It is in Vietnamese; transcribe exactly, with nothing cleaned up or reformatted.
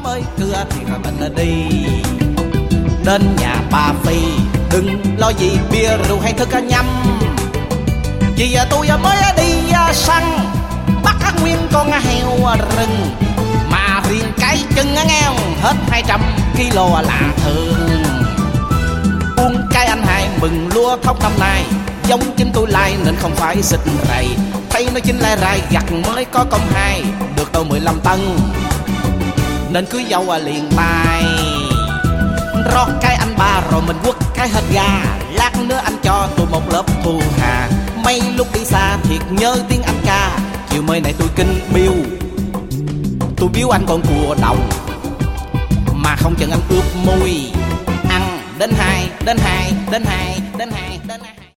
mới cưa thì mình đi. Đến nhà bà Phi đừng lo gì bia rượu hay thức nhắm, vì tôi mới đi săn bắt nguyên con heo rừng, mà riêng cái chân nghèo hết hai trăm ki lô là thường. Uống cái anh hai mừng lúa thóc năm nay giống chính tôi lai nên không phải xịt rầy, thấy nó chính lai rai gặt mới có công hai được đâu mười lăm tấn, nên cưới dâu liền tay. Rót cái anh ba rồi mình quất cái hết ga, lát nữa anh cho tôi một lớp thu hà. Mấy lúc đi xa thiệt nhớ tiếng anh ca, chiều mới này tôi kinh biêu, tôi biếu anh con cua đồng mà không chừng anh ướp môi. Ăn đến hai đến hai đến hai đến hai